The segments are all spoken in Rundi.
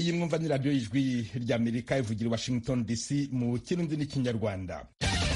iyi mwumva ni radiyo y'ijwi ry'Amerika ivugira i Washington DC mu kirundi n'ikinyarwanda.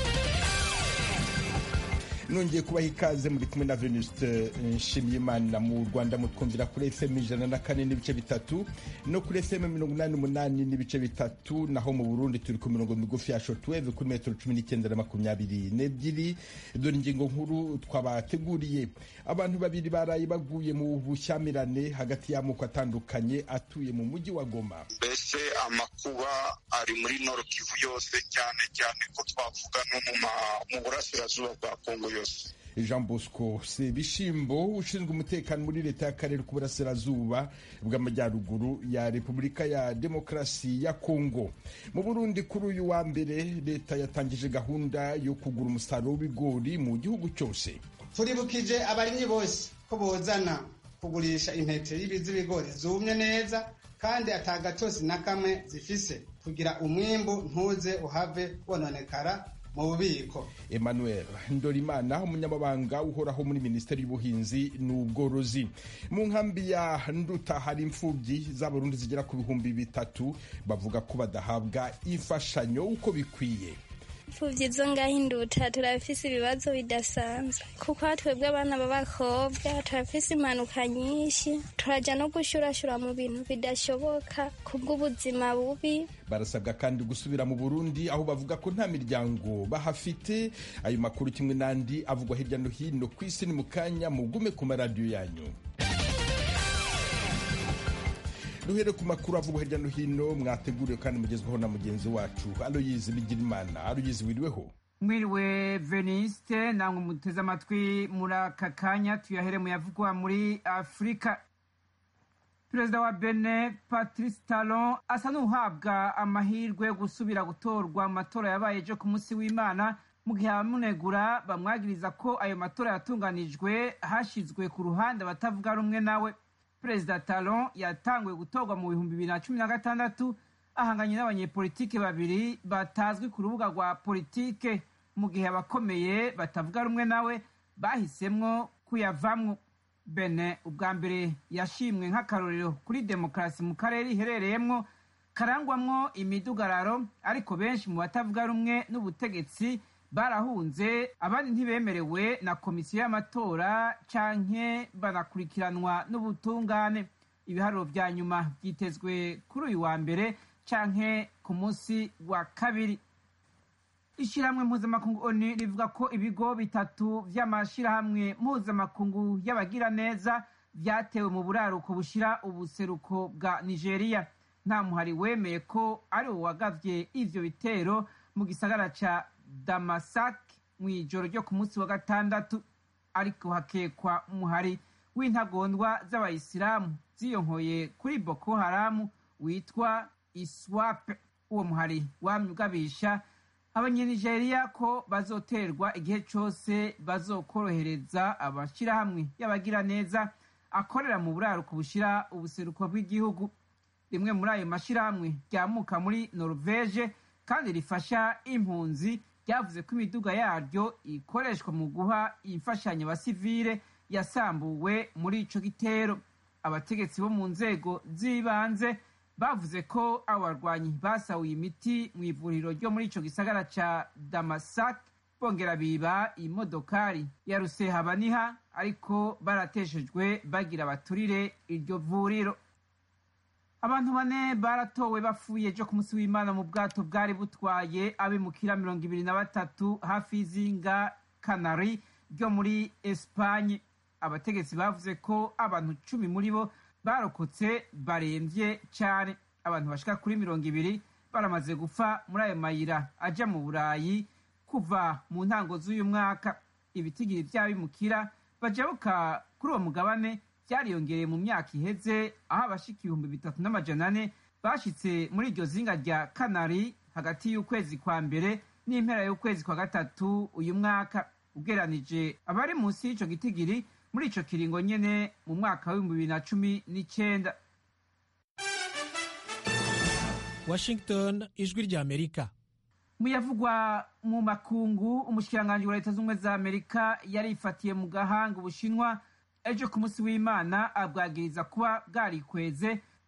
Nongeye kubaha ikaze, muri kumwe na Venuste Nshimiyimana. Mu Rwanda mutwumvira kuri FM 104.3 no kuri FM 88.3, naho mu Burundi turi ku mirongo migufi ya shortwave kuri metero 19 na 22. Dore ingingo nkuru twabateguriye. Abantu babiri baraye baguye mu bushyamirane hagati y'amoko atandukanye atuye mu mujyi wa Goma. Mbese amakuba ari muri Nord Kivu yose, cyane cyane ko twavuga no mu burasirazuba bwa Kongo. Jean Bosco Sebishimbo, ushinzwe umutekano muri leta y'akarere k'uburasirazuba bw'amajyaruguru ya Repubulika ya Demokarasi ya Kongo. Mu Burundi kuri uyu wa mbere leta yatangije gahunda yo kugura umusaruro w'ibigori mu gihugu cyose. Turibukije abarimyi bose ko bozana kugurisha intete y'ibigori zumye neza kandi atagatosi na kamwe zifise, kugira umwimbu ntuze uhave wononekara mu bubiko. Emmanuel Ndorimana, umunyamabanga uhoraho muri Minisiteri y'Ubuhinzi n'Ubworozi. Mu nkambi ya Nduta hari imfubyi z'Abarundi zigera ku 3,000 bavuga ko badahabwa imfashanyo uko bikwiye. Imfuvyi zo ngaho Nduta turafise ibibazo bidasanzwe, kuko twebwe abana b'abakobwa turafise impanuka nyinshi, turaja no gushurashura mu bintu bidashoboka kubw'ubuzima bubi. Barasabwa kandi gusubira mu Burundi, aho bavuga ko nta miryango bahafite. Ayo makuru kimwe n'andi avugwa hirya no hino ku isi ni mu kanya, mugume ku maradiyo yanyu. Duhere ku makuru avugwa hirya no hino mwateguriwe kandi mugezweho na mugenzi wacu Aloyizi Bigirimana. Aloyizi, wiriweho? Mwiriwe Veniste, namwe muteze amatwi muri aka kanya. Tuyahere mu yavugwa muri Afurika. Perezida wa Benin Patrice Talon asa n'uhabwa amahirwe yo gusubira gutorwa mu matora yabaye ejo ku munsi w'Imana, mu gihe abamunegura bamwagiriza ko ayo matora yatunganijwe hashizwe ku ruhande abatavuga rumwe nawe. Perezida Talon yatanguye gutorwa mu 2016 ahanganye n'abanyepolitike babiri batazwi ku rubuga rwa politike, mu gihe abakomeye batavuga rumwe nawe bahisemwo kuyavamwo. Benin ubwa mbere yashimwe nk'akarorero kuri demokarasi mu karere iherereyemwo karangwamwo imidugararo, ariko benshi mu batavuga rumwe n'ubutegetsi barahunze, abandi ntibemerewe na komisiyo y'amatora canke banakurikiranwa n'ubutungane. Ibiharuro vya nyuma vyitezwe kuri uyu wa mbere canke ku munsi wa kabiri. Ishirahamwe mpuzamakungu ONU rivuga ko ibigo bitatu vy'amashirahamwe mpuzamakungu y'abagira neza vyatewe mu buraruko bushira ubuseruko bwa Nigeria. Nta muhari wemeye ko ari wo wagavye ivyo bitero mu gisagara ca Damasak mw'ijoro ryo ku munsi wa gatandatu, ariko hakekwa umuhari w'intagondwa z'abayisilamu ziyonkoye kuri Boko Haram witwa ISWAP. Uwo muhari wamugabisha abanyenigeria ko bazoterwa igihe cose bazokorohereza abashirahamwe y'abagira neza akorera mu buraruko bushira ubuseruko bw'igihugu. Rimwe muri ayo mashirahamwe ryamuka muri Norvege kandi rifasha impunzi, ryavuze ko imiduga yaryo ikoreshwa mu guha imfashanyo abasivile yasambuwe muri ico gitero. Abategetsi bo mu nzego z'ibanze bavuze ko abarwanyi basahuye imiti mu ivuriro ryo muri ico gisagara ca Damasak, bongera biba imodokari ya Rusehabaniha, ariko barateshejwe bagira baturire iryo vuriro. Abantu 4 baratowe bapfuye ejo ku munsi w'Imana mu bwato bwari butwaye abimukira 23 hafi y'izinga Canary ryo muri Espanye. Abategetsi bavuze ko abantu 10 muri bo barokotse baremvye cyane. Abantu bashika kuri 20 baramaze gupfa muri ayo mayira aja mu Burayi kuva mu ntango z'uyu mwaka. Ibitigiri vy'abimukira bajabuka kuri uwo mugabane vyariyongereye mu myaka iheze, aho abashika 3,400 bashitse muri iryo zinga rya Canary hagati y'ukwezi kwa mbere n'impera y'ukwezi kwa gatatu uyu mwaka. Ugeranije abari munsi y'ico gitigiri muri ico kiringo nyene mu mwaka wa 2019. Washington, ijwi rya Amerika. Muyavugwa mu makungu, umushikiranganji wa Leta z'Ubumwe za Amerika yarifatiye mu gahanga Ubushinwa ejo ku munsi w'Imana abwagiriza kuba bwarikweze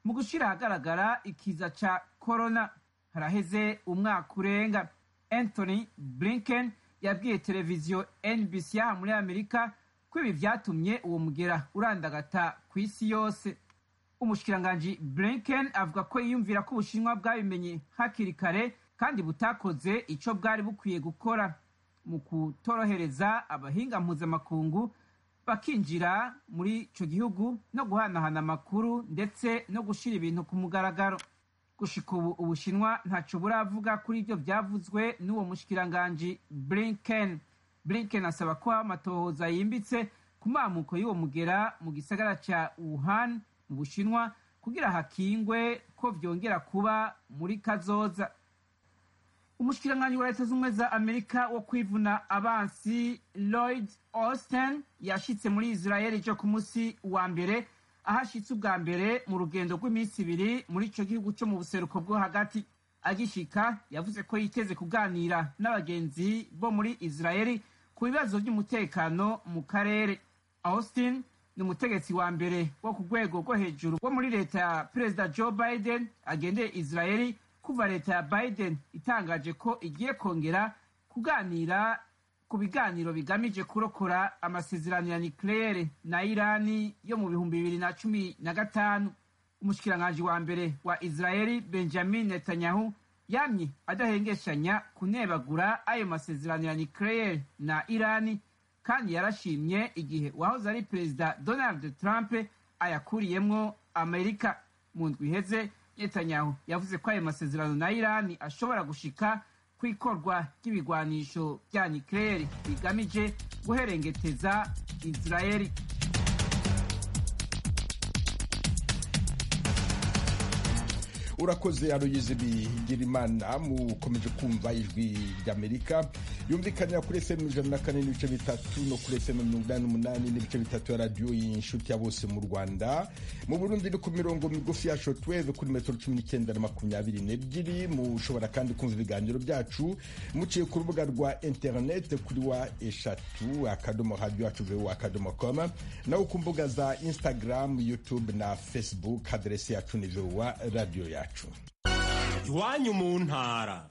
mu gushyira ahagaragara ikiza ca corona. Haraheze umwaka urenga. Anthony Blinken yabwiye televiziyo NBC yaha muri Amerika ko ibi vyatumye uwo mugera urandagata ku isi yose. Umushikiranganji Blinken avuga ko yiyumvira ko Ubushinwa bwabimenye hakiri kare kandi butakoze ico bwari bukwiye gukora mu kutorohereza abahinga mpuzamakungu bakinjira muri ico gihugu no guhanahana amakuru ndetse no gushira ibintu ku mugaragaro. Gushika ubu Ubushinwa ntaco buravuga kuri ivyo vyavuzwe n'uwo mushikiranganji Blinken. Blinken asaba ko amatohoza yimbitse ku mamuko y'uwo mugera mu gisagara ca Wuhan mu Bushinwa kugira hakingwe ko vyongera kuba muri kazoza. Umushikiranganji wa Leta Zunze za Amerika wo kwivuna abansi Lloyd Austin yashitse muri Israel ejo ku musi wa mbere, ahashitse ubwa mbere mu rugendo rw'iminsi ibiri muri ico gihugu co mu buseruko bwo hagati. Agishika yavuze ko yiteze kuganira n'abagenzi bo muri Israel ku bibazo by'umutekano mu karere. Austin ni umutegetsi wa mbere wo ku rwego rwo hejuru wo muri leta ya Perezida Joe Biden agendeye Israel kuva leta ya Biden itangaje ko igiye kongera kuganira ku biganiro bigamije kurokora amasezerano ya nucleaire na Irani yo mu 2015. Umushikiranganji wa mbere wa Israel Benjamin Netanyahu yamye adahengeshanya kunebagura ayo masezerano ya nucleaire na Irani, kandi yarashimye igihe wahoze ari Perezida Donald Trump ayakuriyemwo Amerika. Mu ndwi iheze Netanyahu yavuze ko ayo masezerano na Irani ashobora gushika ku ikorwa ry'ibigwanisho bya nucleaire bigamije guherengeteza Israeli. Urakoze Aloyize Bigirimana. Mukomeje kumva ijwi ry'Amerika yumvikanira kuri FM 104.3 no kuri FM 88.3 ya radio y'inshuti ya bose mu Rwanda. Mu Burundi ni ku mirongo migufi ya shortwave kuri metero 19 na 22. Mushobora kandi kumva ibiganiro byacu muciye ku rubuga rwa internet kuri wa eshatu @radio@voa.com, naho ku mbuga za Instagram, YouTube na Facebook. Adresi yacu ni VOA radio yacu. Iwanyu mu ntara.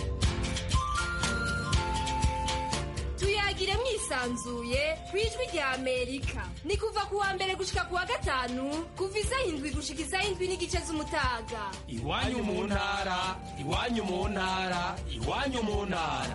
Tuyagire mwisanzuye kwijwi rya Amerika. Ni kuva kuwa mbere gushika kuwa gatanu kuva isaha 7 gushika isaha 7:30 z'umutaga. Iwanyu mu ntara, iwanyu mu ntara, iwanyu mu ntara.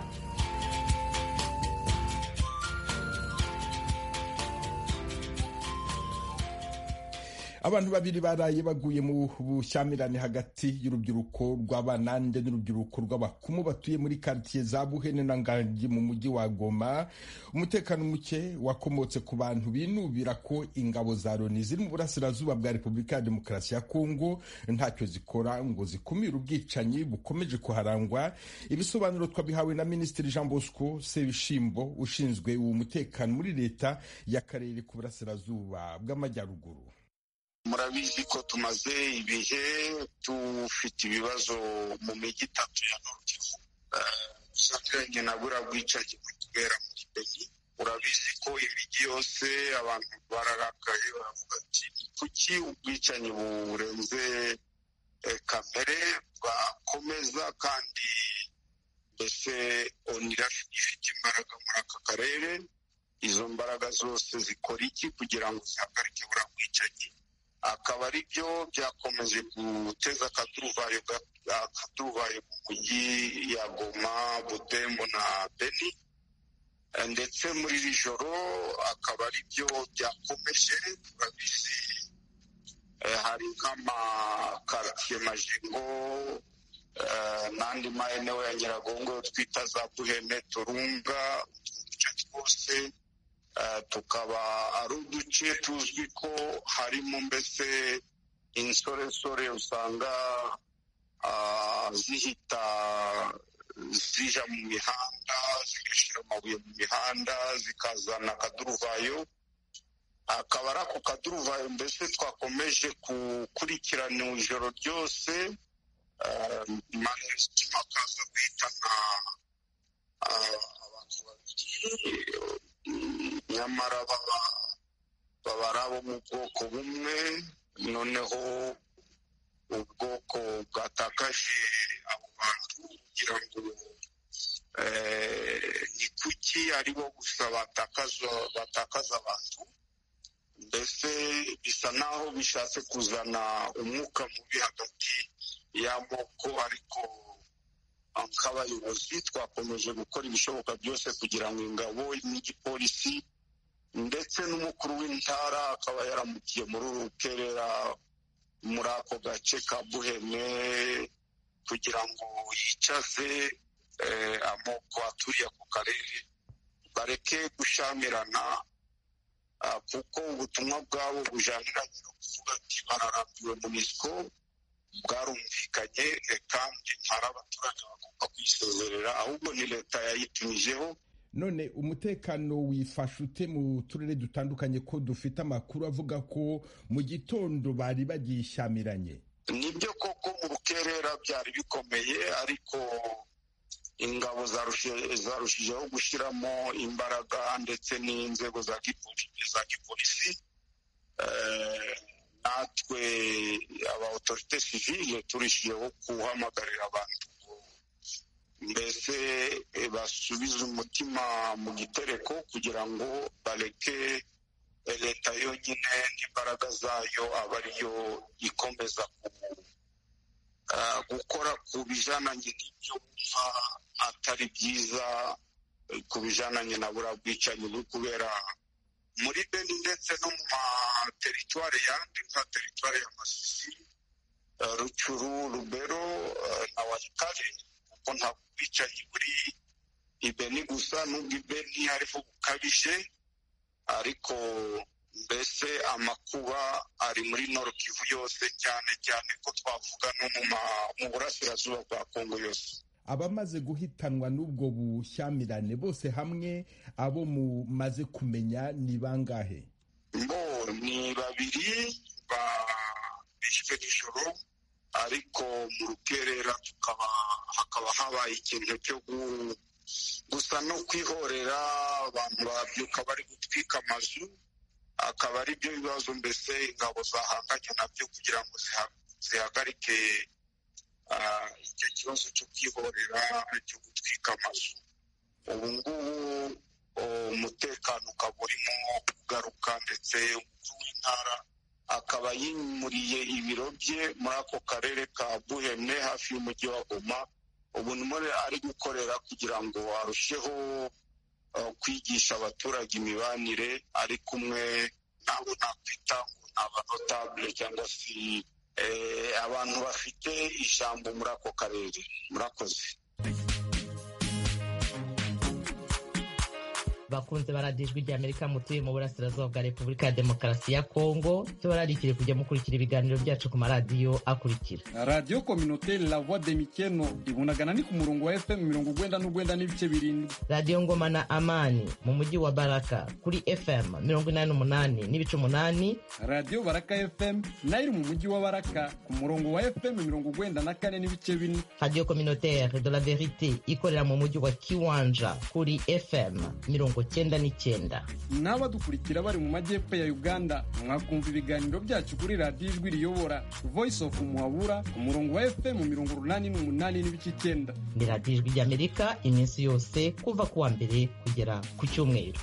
Abantu babiri baraye baguye mu bushyamirane hagati y'urubyiruko rw'Abanande n'urubyiruko rw'Abakumu batuye muri quartier za Buhene na Ngangi mu mujyi wa Goma. Umutekano muke wakomotse ku bantu binubira ko ingabo za Loni ziri mu burasirazuba bwa Repubulika ya Demokarasi ya Kongo ntacyo zikora ngo zikumire ubwicanyi bukomeje kuharangwa. Ibisobanuro twabihawe na Minisitiri Jean Bosco Sebishimbo ushinzwe umutekano muri leta y'akarere ku burasirazuba bw'amajyaruguru. Murabizi ko tumaze ibihe tufite ibibazo mu mijyi 3 ya Nord Kivu. Usangiranye na bura bwicanyi kubera muri Beni. Urabizi ko imijyi yose abantu bararakaye baravuga ati kuki ubwicanyi burenze kamere bakomeza, kandi mbese onira ifite imbaraga muri aka karere. Izo mbaraga zose zikora iki kugira ngo zihagarike bura bwicanyi? Akaba ari byo byakomeje guteza akaduruvayo mu mujyi ya Goma, Butembo na Beni, ndetse muri iri joro akaba ari byo byakomeje. Turabizi hari nk'amakartier Majingo n'andi maeneo ya Nyiragongo twita za Buhene, Turunga, uduce twose tukaba ari uduce tuzwi ko harimo mbese insoresore usanga zihita zija mu mihanda zigashyira amabuye mu mihanda zikazana akaduruvayo. Akaba ari ako kaduruvayo mbese twakomeje gukurikirana ijoro ryose, manezima kaza guhitana abantu babiri, nyamara baba ari abo mu bwoko bumwe. Noneho ubwoko bwatakaje abo bantu kugira ngo ni kuki aribo gusa batakaza abantu. Mbese bisa naho bishatse kuzana umwuka mubi hagati y'amoko, ariko nk'abayobozi twakomeje gukora ibishoboka byose kugira ngo ingabo n'igipolisi ndetse n'umukuru w'intara akaba yaramukiye muri Rukerera muri ako gace ka Buhene kugira ngo yicaze amoko aturiye ku karere bareke gushamirana, kuko ubutumwa bwabo bujaniranye no kuvuga ati bararambiwe MONUSCO bwarumvikanye kandi ntari abaturage bagomba kwisezerera, ahubwo ni leta yayitumijeho. None umutekano wifashe ute mu turere dutandukanye ko dufite amakuru avuga ko mu gitondo bari bagishyamiranye? Nibyo koko mu Rukerera byari bikomeye, ariko ingabo zarushijeho gushyiramo imbaraga ndetse n'inzego za gipolisi. Natwe aba autorite civile turishijeho guhamagarira abantu mbese basubize umutima mu gitereko kugira ngo bareke leta yonyine n'imbaraga zayo aba ariyo ikomeza gukora ku bijananye n'ibyo wumva atari byiza, ku bijananye na buriya bwicanyi buri kubera muri Beni ndetse no mu materitwari yandi nka teritwari ya Masisi, Rucuru, Rubero na Walikale, kuko nta bwicanyi buri Ibeni gusa, n'ubwo Ibeni hariho bukabije, ariko mbese amakuba ari muri Nord Kivu yose, cyane cyane ko twavuga no mu burasirazuba bwa Kongo yose. Abamaze guhitanwa n'ubwo bushyamirane bose hamwe abo mumaze kumenya ni bangahe? Ni babiri bishwe nijoro, ariko mu Rukerera hakaba habaye ikintu cyo gusa no kwihorera, abantu babyuka bari gutwika amazu, akaba ari byo bibazo mbese ingabo zahanganye nabyo kugira ngo zihagarike icyo kibazo cyo kwihorera cyo gutwika amazu. Ubu ngubu umutekano ukaba urimo kugaruka, ndetse umukuru w'intara akaba yimuriye ibiro bye muri ako karere ka Buhene hafi y'umujyi wa Goma. Ubu ari gukorera kugira ngo arusheho kwigisha abaturage imibanire, ari kumwe nabo nakwita ngo ni abanotable cyangwa se abantu bafite ijambo muri ako karere. Murakoze. bakunze baradijwe rya Amerika mutuye mu burasirazuba bwa Repubulika ya Demokarasi ya Kongo, cyo bararikire kujya mukurikira ibiganiro byacu ku maradiyo akurikira: Radio Communautaire La Voix de Mikeno ibunagana ni ku murongo wa FM 99.7, Radio Ngoma na Amani mu mujyi wa Baraka kuri FM 88.8, Radio Baraka FM nayo mu mujyi wa Baraka ku murongo wa FM 94.4, Radio Communautaire de la Verite ikorera mu mujyi wa Kiwanja kuri FM 99. N'abadukurikira bari mu majyepfo ya Uganda mwakumva ibiganiro byacu kuri Radio Ijwi Riyobora Voice of Muhabura ku murongo wa FM 88.9. Ni Radio Ijwi ry'Amerika iminsi yose kuva kuwa mbere kugera ku cyumweru.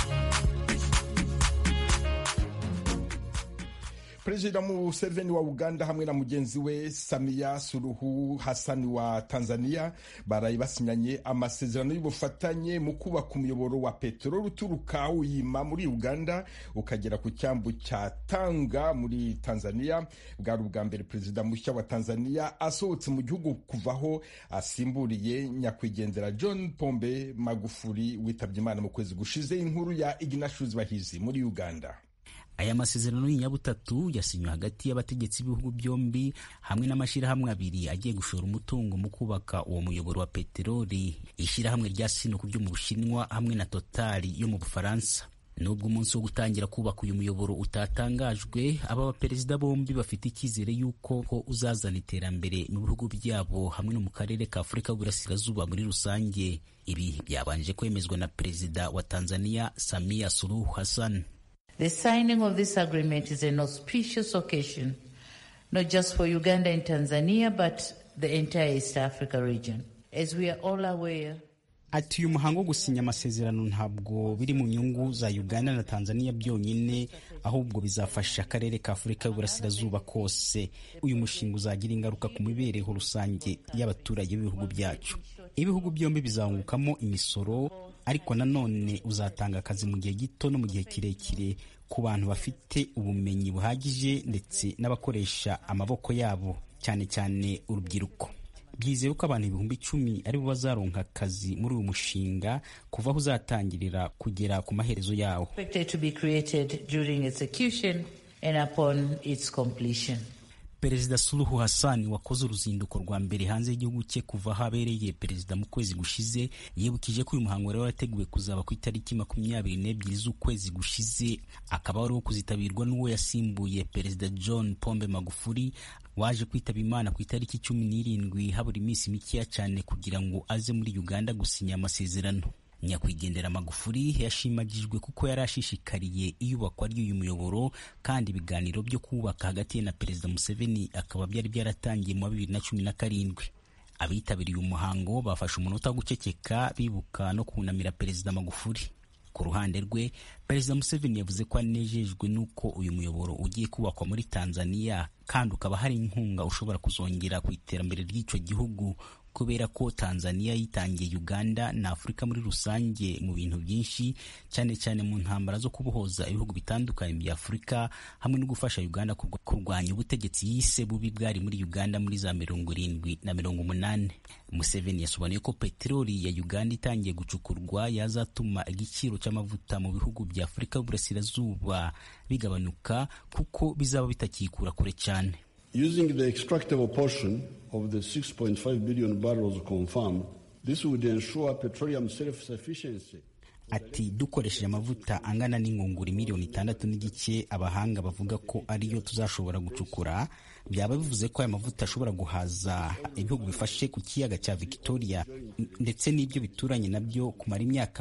Perezida Museveni wa Uganda hamwe na mugenzi we Samia Suluhu Hassan wa Tanzania baraye basinyanye amasezerano y'ubufatanye mu kubaka umuyoboro wa peteroli uturuka Uyima muri Uganda ukagera ku cyambu cya Tanga muri Tanzania. Bwari ubwa mbere perezida mushya wa Tanzania asohotse mu gihugu kuvaho asimburiye nyakwigendera John Pombe Magufuli witabye Imana mu kwezi gushize. Inkuru ya Ignatius Bahizi muri Uganda. Aya masezerano y'inyabutatu yasinywe hagati y'abategetsi b'ibihugu byombi hamwe n'amashyirahamwe abiri agiye gushora umutungo mu kubaka uwo muyoboro wa peteroli, ishyirahamwe rya Sinopec ryo mu Bushinwa hamwe na Total yo mu Bufaransa. Nubwo umunsi wo gutangira kubaka uyu muyoboro utatangajwe, aba baperezida bombi bafite icyizere yuko ko uzazana iterambere mu bihugu byabo hamwe no mu karere ka Afurika y'Uburasirazuba muri rusange. Ibi byabanje kwemezwa na perezida wa Tanzania Samia Suluhu Hassan. The signing of this agreement is an auspicious occasion not just for Uganda and Tanzania, but the entire East Africa region. As we are all aware, ati uyu muhango wo gusinya amasezerano ntabwo biri mu nyungu za Uganda na Tanzania byonyine, ahubwo bizafasha akarere ka Afurika y'Uburasirazuba kose. Uyu mushinga uzagira ingaruka ku mibereho rusange y'abaturage b'ibihugu byacu. Ibihugu byombi bizahungukamo imisoro, ariko nanone uzatanga akazi mu gihe gito no mu gihe kirekire ku bantu bafite ubumenyi buhagije ndetse n'abakoresha amaboko yabo, cyane cyane urubyiruko. Byizewe ko abantu 10,000 ari bo bazaronka akazi muri uyu mushinga kuva aho uzatangirira kugera ku maherezo yawo. expected to be created during its execution and upon its completion. Perezida Suluhu Hassan wakoze uruzinduko rwa mbere hanze y'igihugu cye kuva habereye perezida mu kwezi gushize, yibukije ko uyu muhango rero wateguwe kuzaba ku itariki 22 z'ukwezi gushize, akaba ari wo kuzitabirwa n'uwo yasimbuye Perezida John Pombe Magufuli waje kwitaba Imana ku itariki 17 habura iminsi mikeya cyane kugira ngo aze muri Uganda gusinya amasezerano. Nyakwigendera Magufuli yashimagijwe kuko yari ashishikariye iyubakwa ry'uyu muyoboro, kandi ibiganiro byo kubaka hagati ye na Perezida Museveni akaba byari byaratangiye mu 2017. Abitabiriye umuhango bafashe umunota wo guceceka bibuka no kunamira Perezida Magufuli. Ku ruhande rwe, Perezida Museveni yavuze ko anejejwe nuko uyu muyoboro ugiye kubakwa muri Tanzania, kandi ukaba hari inkunga ushobora kuzongera ku iterambere ry'icyo gihugu, kubera ko Tanzania yitangiye Uganda na Afurika muri rusange mu bintu byinshi, cyane cyane mu ntambara zo kubohoza ibihugu bitandukanye bya Afurika, hamwe no gufasha Uganda kurwanya ubutegetsi yise bubi bwari muri Uganda muri za 70 na 80. Museveni yasobanuye ko peteroli ya Uganda itangiye gucukurwa yazatuma igiciro cy'amavuta mu bihugu bya Afurika y'Uburasirazuba bigabanuka kuko bizaba bitakikura kure cyane. Using the extractable portion of the 6.5 billion barrels confirmed, this would ensure petroleum self-sufficiency. Ati dukoresheje amavuta angana n'ingunguru 6.5 million abahanga bavuga ko ariyo tuzashobora gucukura, byaba bivuze ko aya mavuta ashobora guhaza ibihugu bifashe ku kiyaga cya Victoria ndetse n'ibyo bituranye nabyo kumara imyaka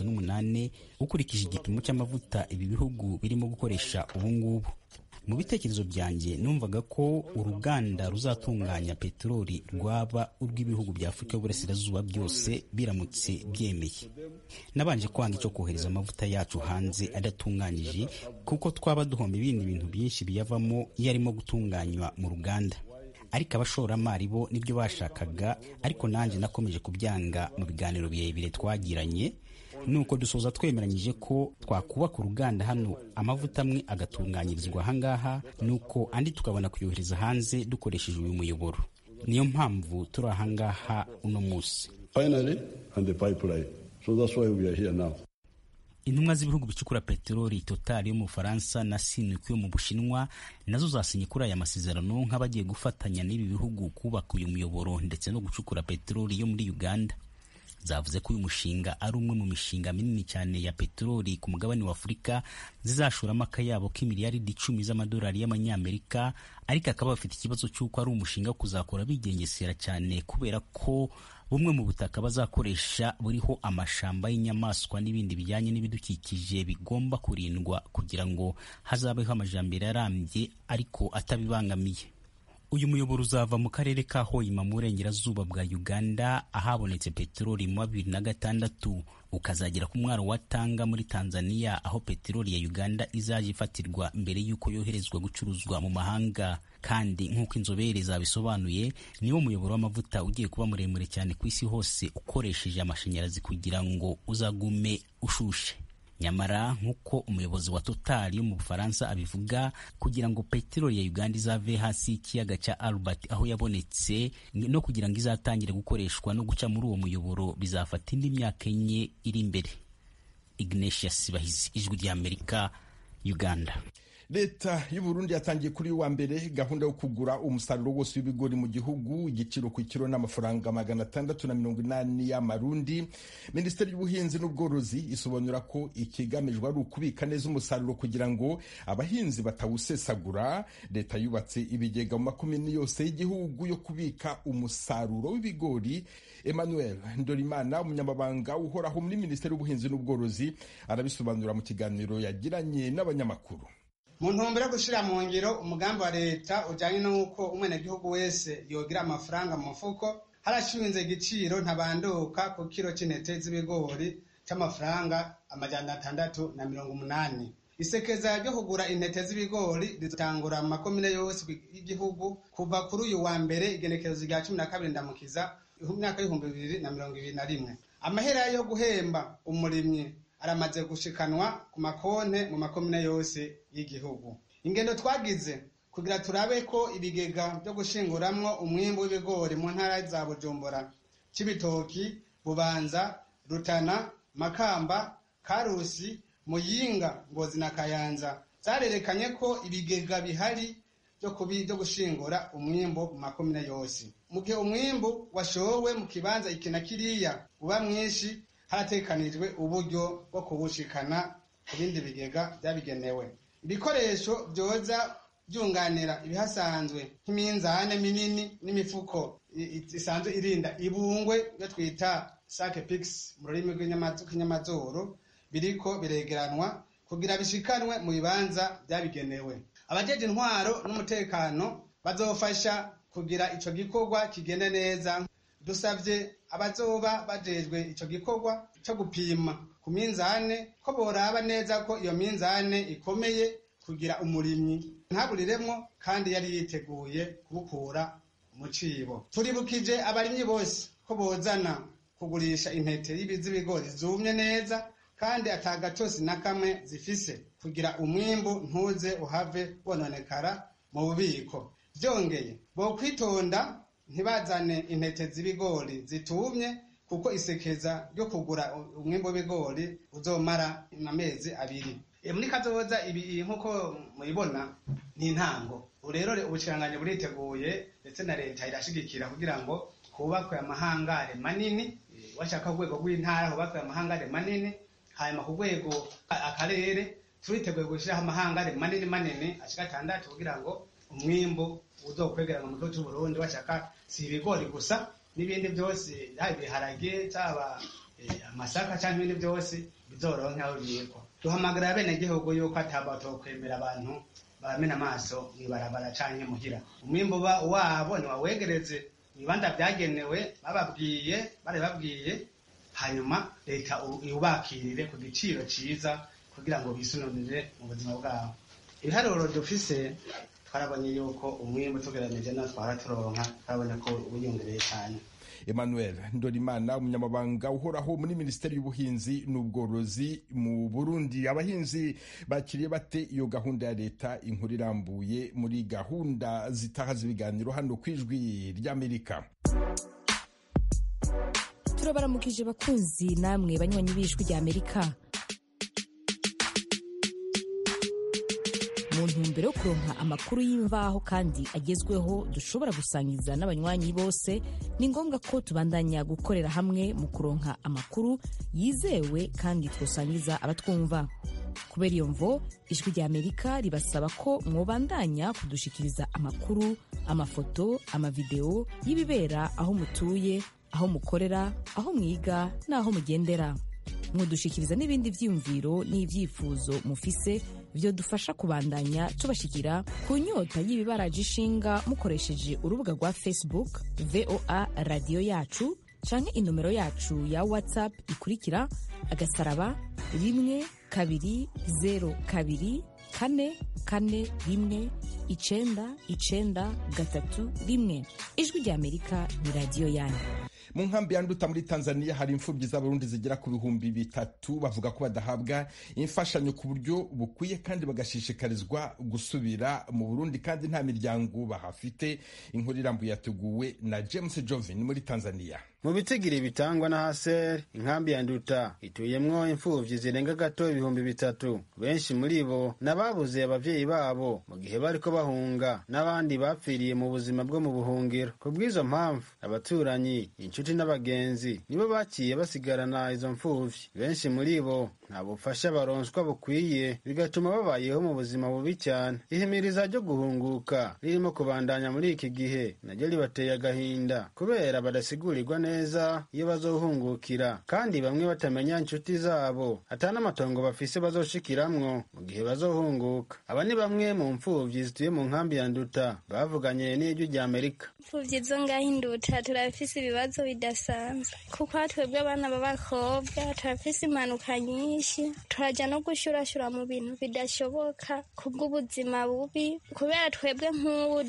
38 ukurikije igipimo cy'amavuta ibi bihugu birimo gukoresha ubu ngubu. Mu bitekerezo byanjye numvaga ko uruganda ruzatunganya peteroli rwaba urw'ibihugu bya Afurika y'Uburasirazuba byose biramutse byemeye. Nabanje kwanga icyo kohereza amavuta yacu hanze adatunganyije kuko twaba duhomba ibindi bintu byinshi biyavamo iyo arimo gutunganywa mu ruganda. Ariko abashoramari bo nibyo bashakaga, ariko nanjye nakomeje kubyanga mu biganiro birebire twagiranye. Nuko dusoza twemeranyije ko twakubaka uruganda hano, amavuta amwe agatunganyirizwa ahangaha, nuko andi tukabona kuyohereza hanze dukoresheje uyu muyoboro. Niyo mpamvu turi ahangaha uno munsi. Finally, and the pipeline. So that's why we are here now. Intumwa z'ibihugu bicukura peteroli Total yo mu Faransa na Sinopec yo mu Bushinwa nazo zasinye kuri aya masezerano nk'abagiye gufatanya n'ibi bihugu kubaka uyu muyoboro ndetse no gucukura peteroli yo muri Uganda. Zavuze ko uyu mushinga ari umwe mu mishinga minini cyane ya peteroli ku mugabane wa Afurika, zizashoramo akayabo k'imiliyaridi 10 z'amadolari y'amanyamerika, ariko akaba bafite ikibazo cy'uko ari umushinga wo kuzakora bigengesera cyane kubera ko bumwe mu butaka bazakoresha buriho amashamba y'inyamaswa n'ibindi bijyanye n'ibidukikije bigomba kurindwa kugira ngo hazabeho amajambere arambye ariko atabibangamiye. Uyu muyoboro uzava mu karere ka Hoima mu burengerazuba bwa Uganda ahabonetse peteroli mu 2006, ukazagera ku mwaro wa Tanga muri Tanzania aho peteroli ya Uganda izaje ifatirwa mbere y'uko yoherezwa gucuruzwa mu mahanga. Kandi nk'uko inzobere zabisobanuye, niwo muyoboro w'amavuta ugiye kuba muremure cyane ku isi hose ukoresheje amashanyarazi kugira ngo uzagume ushushe. Nyamara nk'uko umuyobozi wa Total yo mu Bufaransa abivuga, kugira ngo peteroli ya Uganda izave hasi ikiyaga cya Albert aho yabonetse no kugira ngo izatangire gukoreshwa no guca muri uwo muyoboro bizafata indi myaka 4 iri imbere. Ignatius Bahizi, Ijwi ry'Amerika, Uganda. Leta y'u Burundi yatangiye kuri wa mbere gahunda yo kugura umusaruro wose w'ibigori mu gihugu, igiciro ku kilo n'amafaranga 680 y'amarundi. Minisiteri y'Ubuhinzi n'Ubworozi isobanura ko ikigamijwe ari ukubika neza umusaruro kugira ngo abahinzi batawusesagura. Leta yubatse ibigega mu makomine yose y'igihugu yo kubika umusaruro w'ibigori. Emmanuel Ndorimana, umunyamabanga uhoraho muri Minisiteri y'Ubuhinzi n'Ubworozi, arabisobanura mu kiganiro yagiranye n'abanyamakuru. mu ntumbero yo gushira mu ngiro umugambi wa leta ujanye n'uko umwenegihugu wese yogira amafaranga mu mufuko, harashinze igiciro ntabanduka ku kiro c'intete z'ibigori c'amafaranga 680. Isekeza ryo kugura intete z'ibigori rizotangura mu makomine yose y'igihugu kuva kuri uyu wa mbere igenekerezo rya 12 Ndamukiza umwaka w'2021. Amahera yo guhemba umurimyi aramaze gushikanwa ku makonte mu makomine yose y'igihugu. Ingendo twagize kugira turabe ko ibigega byo gushinguramwo umwimbu w'ibigori mu ntara za Bujumbura, Cibitoki, Bubanza, Rutana, Makamba, Karusi, Muyinga, Ngozi na Kayanza zarerekanye ko ibigega bihari byo gushingura umwimbu mu makomine yose. Mu gihe umwimbu washowe mu kibanza iki na kiriya uba mwinshi, haratekanijwe uburyo bwo kubushikana ku bindi bigega byabigenewe. Ibikoresho byoza byunganira ibihasanzwe nk'iminzane minini n'imifuko isanzwe irinda ibungwe yo twita sake pix mu rurimi rw'inyamazuru biriko biregeranwa kugira bishikanwe mu bibanza byabigenewe. Abajeje intwaro n'umutekano bazofasha kugira ico gikorwa kigende neza. Dusavye abazoba bajejwe ico gikorwa cyo gupima ku minzane ko boraba neza ko iyo minzane ikomeye kugira umurimyi ntaburiremwo kandi yari yiteguye kubukura mu cibo. Turibukije abarimyi bose ko bozana kugurisha intete y'ibigori zumye neza kandi atagatosi na kamwe zifise kugira umwimbu ntuze uhave wononekara mu bubiko. Vyongeye bo kwitonda ntibazane intete z'ibigori zitumye kuko isekeza ryo kugura umwimbu w'ibigori uzomara amezi 2. Muri kazoza ibi nkuko muyibona ni intango. Rero ubushikanganje buriteguye ndetse na leta irashigikira kugira ngo hubakwe amahangare manini, washaka urwego rw'intara hubakwe amahangare manini, hanyuma ku rwego akarere turiteguye gushiraho amahangare manini ashika 6 kugira ngo umwimbu uzokwegerana mu gihugu cy'u Burundi. Washaka si ibigori gusa n'ibindi byose ibiharage cyaba amasaka cyangwa ibindi byose bizoronka aho biyeko. Duhamagara bene gihugu yuko atabatokemera abantu bamena amaso mwibarabara canke muhira. Umwimbu wabo ni wawegereze ibanda byagenewe bababwiye hanyuma leta yubakirire ku giciro ciza kugira ngo bisununire mu buzima bwabo. Ibiharuro dufise twarabonye yuko umwimbu tugereranije na twara turonka twabonye ko unyongereye cyane. Emmanuel Ndorimana, umunyamabanga uhoraho muri Minisiteri y'Ubuhinzi n'Ubworozi mu Burundi. Abahinzi bakiriye bate iyo gahunda ya leta? Inkuru irambuye muri gahunda zitaha z'ibiganiro hano kwijwi ry'Amerika. Turabaramukije bakunzi namwe banywanyi b'ijwi ry'Amerika. Mu ntumbero yo kuronka amakuru y'imvaho kandi agezweho dushobora gusangiza n'abanywanyi bose, ni ngombwa ko tubandanya gukorera hamwe mu kuronka amakuru yizewe kandi twosangiza abatwumva. Kubera iyo mvo, ijwi ry'Amerika ribasaba ko mwobandanya kudushikiriza amakuru, amafoto, amavideo y'ibibera aho mutuye, aho mukorera, aho mwiga n'aho mugendera. Mwodushikiriza n'ibindi vyiyumviro n'ivyifuzo mufise vyo dufasha kubandanya tubashikira ku nyota y'ibibaraje ishinga mukoresheje urubuga rwa Facebook VOA Radio Yacu canke inomero yacu ya WhatsApp ikurikira *1204241 Ijwi ry'Amerika ni radio yanyu. Mu nkambi ya Nduta muri Tanzania hari imfubyi z'Abarundi zigera ku 300 bavuga ko badahabwa imfashanyo ku buryo bukwiye kandi bagashishikarizwa gusubira mu Burundi kandi nta miryango bahafite. Inkuru irambuye yateguwe na James Jovin muri Tanzania. Mu bitigiri bitangwa na HCR, inkambi ya Nduta ituyemwo imfuvyi zirenga gato 300. Benshi muri bo nababuze abavyeyi babo mu gihe bariko bahunga, n'abandi bapfiriye mu buzima bwo mu buhungiro. Kubw'izo mpamvu abaturanyi, inshuti n'abagenzi nibo baciye basigarana izo mfuvyi. Benshi muri bo nta bufasha baronswa bukwiye, bigatuma babayeho mu buzima bubi cyane. Ihimiriza ryo guhunguka ririmo kubandanya muri iki gihe naryo ribateye agahinda kubera badasigurirwa neza iyo bazohungukira, kandi bamwe batamenya inshuti zabo ata n'amatongo bafise bazoshikiramwo mu gihe bazohunguka. Aba ni bamwe mu mfuvyi zituye mu nkambi ya Nduta bavuganye n'ijwi rya Amerika. Imfuvyi zo ngaho i Nduta turafise ibibazo bidasanzwe kuko twebwe abana b'abakobwa turafise impanuka nyinshi, turaja no gushurashura mu bintu bidashoboka kubw'ubuzima bubi, kubera twebwe nk'ubu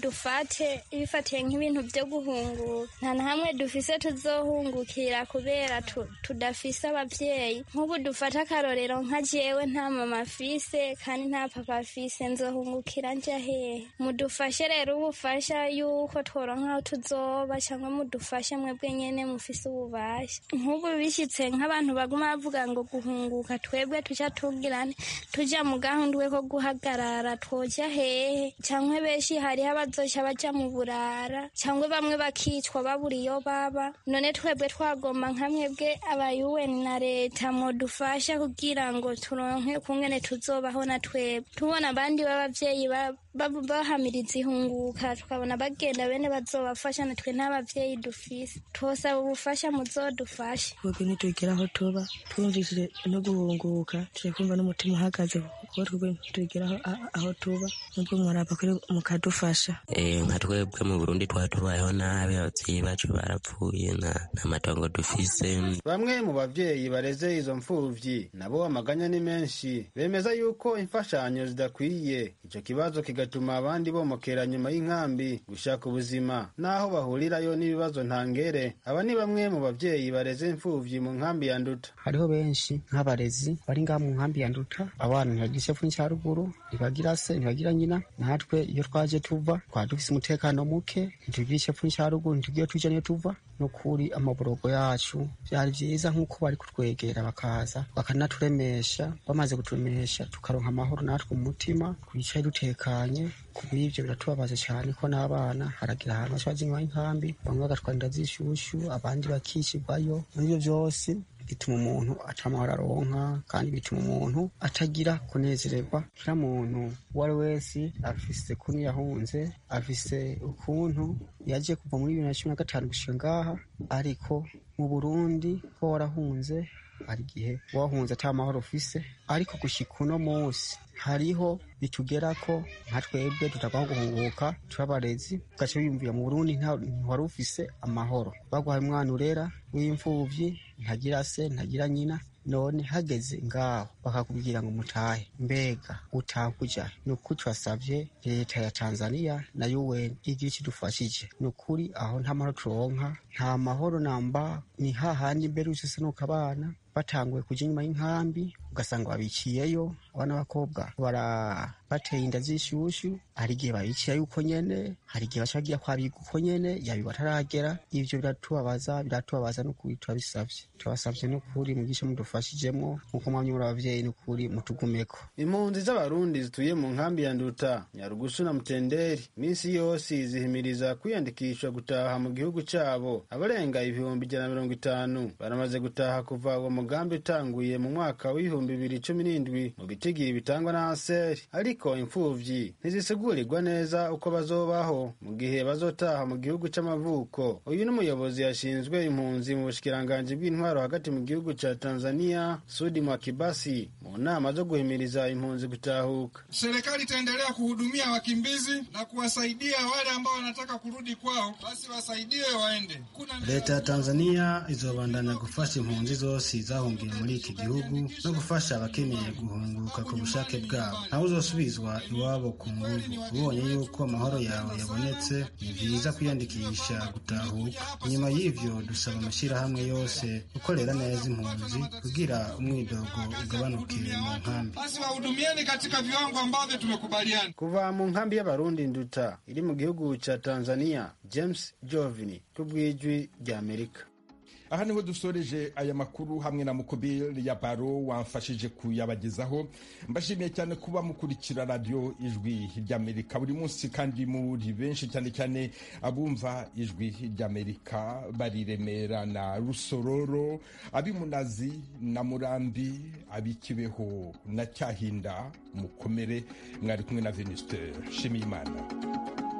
bifatiye nk'ibintu vyo guhunguka nta na hamwe dufise tuzohungukira kubera tudafise abavyeyi. Nk'ubu dufata akarorero nka jewe nta mama afise kandi nta papa afise, nzohungukira nja hehe? Mudufashe rero ubufasha yuko tworonka aho tuzoba, cyangwa mudufashe mwebwe nyene mufise ububasha. Nk'ubu bishitse nk'abantu baguma bavuga ngo guhunguka, twebwe tuja tugirane tuja mu gahundwe ko guhagarara, twoja hehe? Cyangwa benshi hariho abazoca baja mu burara, cyangwa bamwe bakicwa babura iyo baba. None twebwe twagomba nka mwebwe aba UN na leta modufasha kugira ngo turonke kungene tuzobaho na twebwe. Tubona abandi b'abavyeyi bahamiriza ihunguka, tukabona bagenda bene bazobafasha, natwe nta bavyeyi dufise. Twosaba ubufasha muzodufashe. Twebwe ntitugera aho tuba, twumvise no guhunguka turakumva n'umutima uhagaze kuko twebwe ntitugera aho tuba, nubwo mwaraba kuri mukadufasha. Nka twebwe mu Burundi twatubayeho nabi, abavyeyi bacu barapfuye, nta matongo dufise. Bamwe mu bavyeyi bareze izo mfuvyi nabo amaganya ni menshi, bemeza yuko imfashanyo zidakwiye, ico kibazo kigatuma abandi bomokera nyuma y'inkambi gushaka ubuzima naho bahurirayo n'ibibazo ntangere. Aba ni bamwe mu bavyeyi bareze imfuvyi mu nkambi ya Nduta. Hariho benshi nk'abarezi bari ngaha mu nkambi ya Nduta, abana ntibagira isefu n'icyaruguru, ntibagira se, ntibagira nyina. Natwe iyo twaje tuva dufise umutekano muke, ntitugira isefu n'icyaruguru, ntitugira tuja niyo tuva. Nukuri amaborogo yacu byari vyiza nk'uko bari kutwegera bakaza bakanaturemesha, bamaze kuturemesha tukaronka amahoro natwe mu mutima, twicaye dutekanye. Kubw'ivyo biratubabaza cyane ko n'abana haragira ahantu bashaje inyuma y'inkambi, bamwe bagatwara zishushu, abandi bakishirwayo. N'ivyo vyose bituma umuntu atamahoro aronka, kandi bituma umuntu atagira kunezererwa. Kila muntu uwari wese afise kuntu yahunze, afise ukuntu yaje kuva muri 2015 gushika ngaha, ariko mu Burundi ko warahunze hari igihe wahunze ata mahoro ufise, ariko gushika uno munsi hariho bitugera ko nka twebwe tutagomba guhunguka turabarezi, ugaca wiyumvira mu Burundi ntiwari ufise amahoro, baguhaye umwana urera w'imfuvyi, ntagira se ntagira nyina, none hageze ngaho bakakubwira ngo mutahe. Mbega utaha kuja? Nukuri turasavye leta ya Tanzania na UN igira ikidufashije. Nukuri aho nta mahoro turonka, nta mahoro namba, ni hahandi mbere usesenuka abana batanguye kuja inyuma y'inkambi, ugasanga babiciyeyo. Abana b'abakobwa bateye inda z'ishushu, hari igihe babiciye yuko nyene, hari igihe bashagira kwabiga uko nyene yabi bataragera. Ivyo biratubabaza n'ukuri turabasavye n'ukuri mugisha mudufashijemwo, nkuko mwamye muri abavyeyi n'ukuri mutugumeko. Impunzi z'abarundi zituye mu nkambi ya Nduta, Nyarugusu na Mutenderi minsi yose zihimiriza kwiyandikisha gutaha mu gihugu cabo. Abarenga 150 baramaze gutaha kuva uwo mugambi utanguye mu mwaka w'2017 mu bitigiri bitangwa na ASER, ariko imfuvyi ntizisigurirwa neza uko bazobaho mu gihe bazotaha mu gihugu c'amavuko. Uyu n'umuyobozi yashinzwe impunzi mu bushikiranganji bw'intwaro hagati mu gihugu ca Tanzania, Sudi Mwakibasi, mu nama zo guhimiriza impunzi gutahuka. Serikali itaendelea kuhudumia wakimbizi na kuwasaidia wale ambao wanataka kurudi kwao, basi wasaidiwe waende. Leta ya Tanzania izobandanya gufasha impunzi zose zahungiye muri iki gihugu no gufasha abakeneye guhunguka ku bushake bwabo. Ntawe uzosubizwa iwabo ku nguvu. Ubonye yuko amahoro yawe yabonetse, ni vyiza kwiyandikisha gutahuka. Inyuma y'ivyo dusaba amashirahamwe yose gukorera neza impunzi kugira umwidogo ugabanuke mu nkambi. Basi wahudumieni katika viwango ambavyo tumekubaliana. Kuva mu nkambi y'Abarundi Nduta iri mu gihugu ca Tanzania, James Jovini, kubw'ijwi rya Amerika. aha niho dusoreje aya makuru hamwe na Mukobile ya Baro wamfashije kuyabagezaho. Mbashimiye cyane kuba mukurikira radio Ijwi ry'Amerika buri munsi, kandi muri benshi cyane cyane abumva Ijwi ry'Amerika bari Remera na Rusororo, abimunazi na Murambi, abikibeho na Cyahinda. Mukomere, mwari kumwe na Venuste Nshimiyimana.